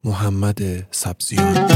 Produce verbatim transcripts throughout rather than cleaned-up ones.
محمد سبزیان.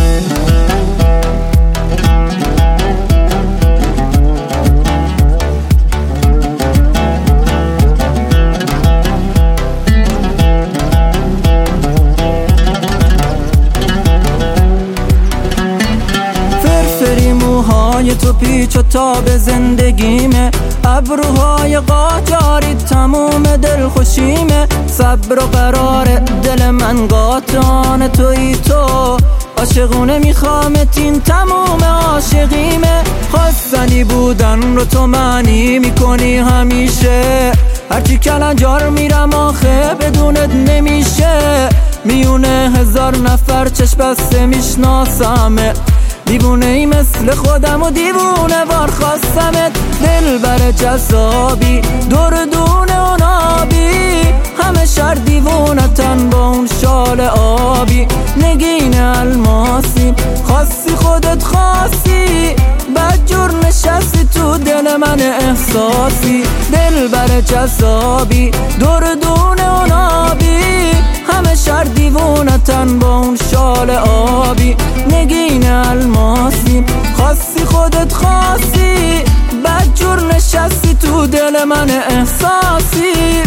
فرفری موهای تو پیچ و تاب زندگیمه، ابروهای قاجاری تموم دل خوشیمه، صبر و قرار دل من قاطان تویی تو، عاشقونه میخوامت این تموم عاشقیمه، خواستنی بودن رو تو معنی میکنی همیشه، هرچی کلنجار میرم آخه بدونت نمیشه، میونه هزار نفر چشم بسته میشناسمه، دیوونه ای مثل خودم و دیوونه وار خواستمت، دل بر جذابی دور دونه و نابی، همه شهر دیوونتن با اون شال آبی، نگین الماسی خاصی خودت خاصی، بدجور نشستی تو دل من احساسی، دل بر جذابی دور دونه و نابی، همه شهر دیوونتن با اون شال آبی، نگین الماسی خاصی خودت خاصی، بدجور نشستی تو دل من احساسی.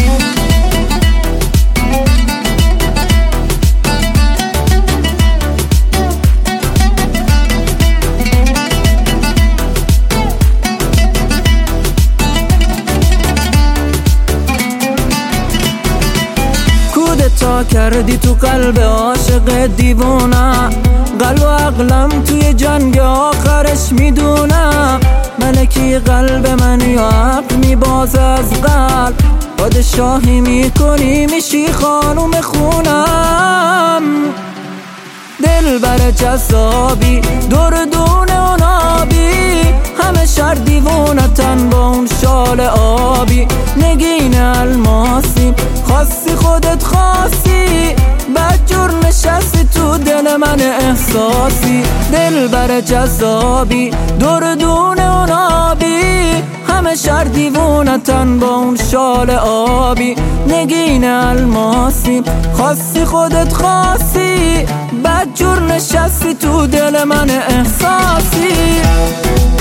تا کردی تو قلب عاشق دیوونم، قلب و عقلم توی جنگ آخرش میدونم، ملکی قلب من یا عقل میباز از قلب، پادشاهی میکنی میشی خانوم خونم، دل بر جذابی دور دونه و نابی، همه شهر دیوونتن با اون شال آبی، نگین الماسی خاصی خودت خاصی، بدجور نشستی تو دل من احساسی، دل بر جذابی دور دونه و نابی، همه شهر دیوونتن با اون شال آبی، نگین الماسی خاصی خودت خاصی، بدجور نشستی تو دل من احساسی.